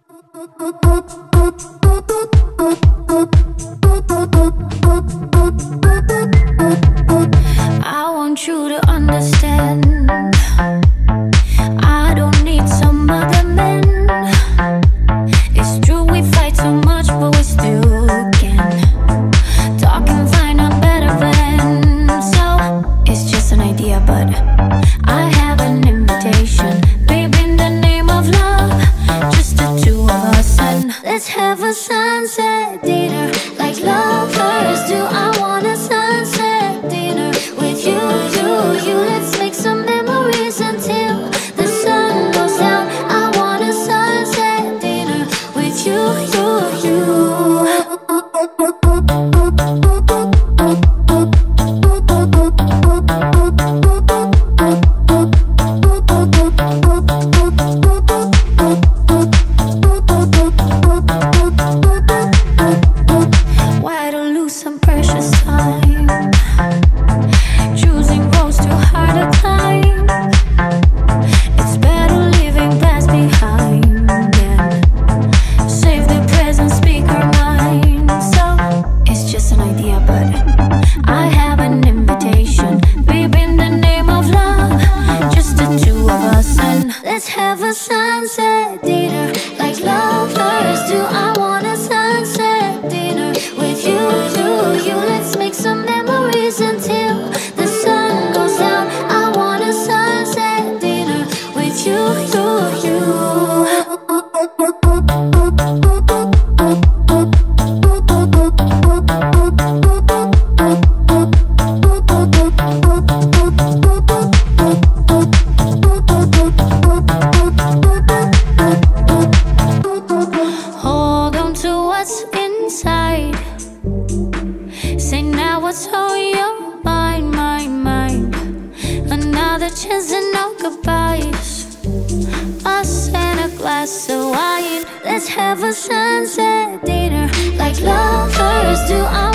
I want you to understand, I don't need some other man. It's true we fight so much, but we still can talk and find a better plan. So it's just an idea, but I have an invitation. Baby, in the name of love, just the two of us, and let's have a sunset dinner like lovers do. I want a sunset dinner with you. Let's make some memories until the sun goes down. I want a sunset dinner with you. Why to lose some precious time, choosing roads too hard to climb? It's better leaving past behind than save the present, speak our mind. So it's just an idea, but I have an invitation. Baby, in the name of love, just the two of us, and let's have a sunset dinner like lovers do. I want a sunset dinner with you. Let's make some memories until the sun goes down. I want a sunset dinner with you. Hold on to what's inside. Say now what's on your mind, mind. Another chance and no goodbyes. Us and a glass of wine. Let's have a sunset dinner like lovers do.